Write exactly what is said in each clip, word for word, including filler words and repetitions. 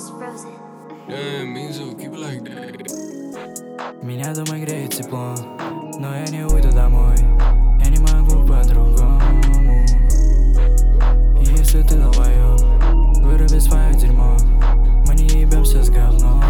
Меня дома греет тепло, но я не уйду домой. Я не могу по-другому. Если ты долбоёб, выруби свое дерьмо. Мы не ебемся с говном.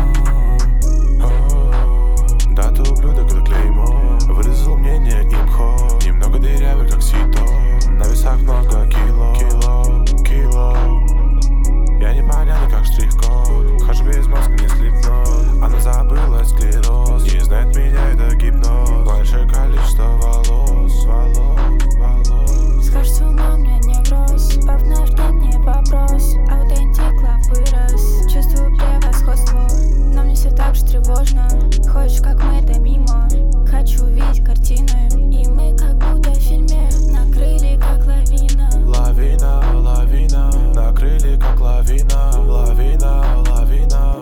Да, ты ублюдок, это клеймо. Вырезал мнение имхо. Немного дырявый, как сито. На весах много кило, кило, кило. Я не понятный, как штрих-код. Хожу без мозга, не слепнот. Она забыла склероз. Не знает меня, это гипноз. Большое количество волос, волос, волос. Скажешь, с ума мне невроз. Папная ждет не вопрос. Аутентик, лав вырос. Чувствую превосходство, но мне все так же тревожно. Хочешь, как мы, да мимо. Хочу видеть картины, и мы как будто в фильме. Накрыли, как лавина. Лавина, лавина. Накрыли, как лавина. Лавина, лавина.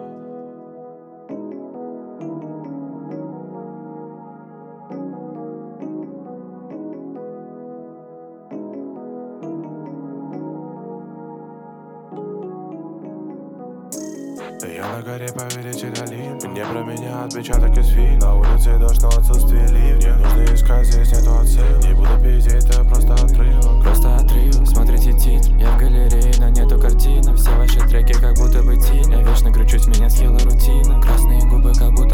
Я на горе повелитель Олимп. Не про меня отпечаток из фильма. На улице дождь, но отсутствие ливня. Мне нужно искать, здесь нету отсыл. Не буду пиздеть, это просто отрывок. Просто отрывок, смотрите титр. Я в галерее, но нету картинок. Все ваши треки как будто бы тень. Я вечно кручусь, меня съела рутина. Красные губы как будто